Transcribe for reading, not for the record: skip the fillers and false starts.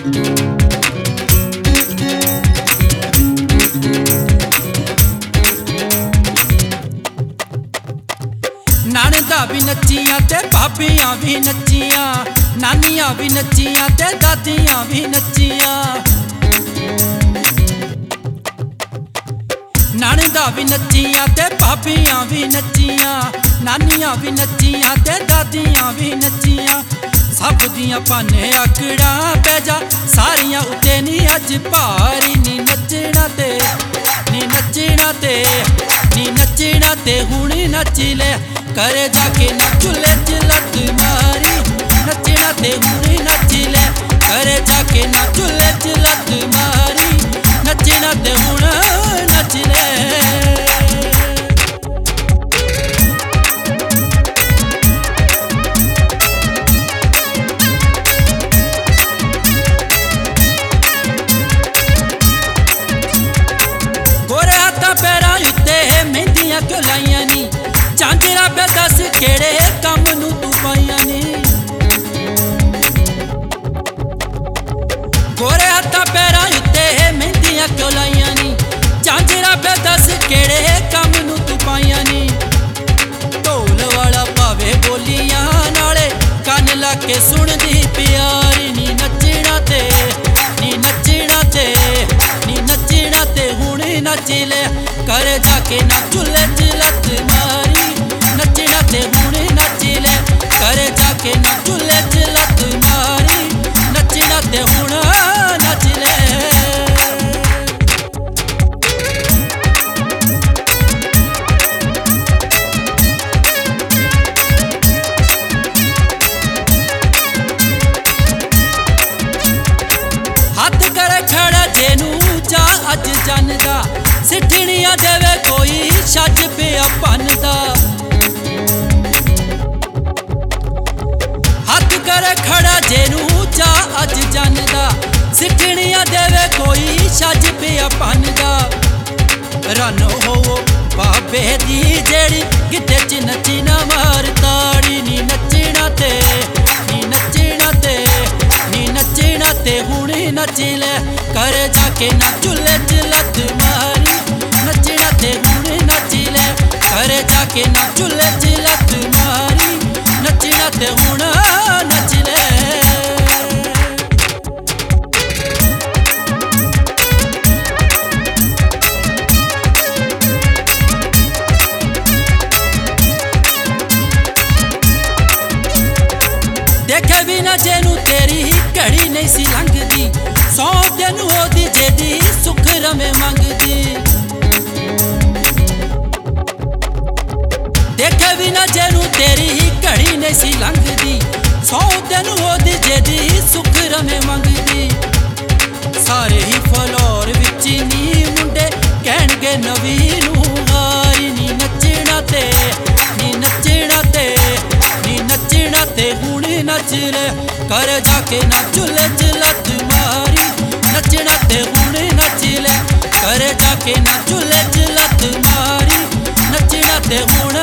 नानदा भी नच्चियां ते भाभियां भी नच्चियां, नानियां भी नच्चियां ते दादियां भी नच्चियां। नानदा भी नच्चियां ते भाभियां भी नच्चियां, नानियां भी नच्चियां ते दादियां भी नच्चियां। सब दियां भाने आकड़ा पै जा, सारियां उत्ते नी अज भारी। नी नच्चना ते नी नच्चना ते नी नच्चना ते हुण नच ले, करे जाके ना चुल्हे च लत मारी। नच्चना ते हुण नच ले, करे जाके ना चुल्हे च लत मारी। नच्चना ते हुण नच ले। गोरे हाथा पैरां उत्ते मेहंदियां क्यों लाइयां नी, झांजरा पे दस केड़े कम नू तू पाइयां नी। गोरे हाथा पैरां उत्ते मेहंदियां क्यों लाइयां नी, झांजरा पे दस केड़े कम नू तू पाइयां नी। ढोल वाला भावे बोलियां नाले, कन ला के सुनदी प्यारी। नी नच्चना ते नी नच्चना ते नी नच्चना ते हुण नच ले, करे जाके ना चुल्हे च लत मारी। नच्चना ते हुण नच ले, करे जाके ना चुल्हे च लत मारी। नच्चना ते हुण नच ले। हथ करे खड़ा जेनू जा अज जनदा, सिठड़ियां देवे कोई छज पिया बनदा। हथ करे खड़ा जेनू जा अज जनदा, सिठड़ियां देवे कोई छज पिया बनदा। रन होवो बाबे दी जेड़ी गिद्दे च नच्ची ना मार ताड़ी। नी नच्चना ते नी नच्चना ते नी नच्चना ते हुण नच ले, करे जाके ना चुल्हे च लत मारी। नच्चना ते हुण नच ले, करे जाके ना चुल्हे च लत मारी। नच्चना ते हुण नच ले। देखे भी ना जेनू तेरी घड़ी नहीं सी लंघदी, 100 दिन होदी जेदी सुख रमे मंगदी। देखे भी ना जेनू तेरी घड़ी नहीं सी लंघदी, 100 दिन होदी जेदी सुख रमे मंगदी। सारे ही फलोर विच नी मुंडे कहणगे नवी नू हारी। नी नच्चना ते नी नच्चना ते नी नच्चना ते हुण नच ले, करे जाके ना चुल्हे च लत मारी। नच्चना ते हुण नच ले, करे जाके ना चुल्हे च लत मारी। नच्चना ते हुण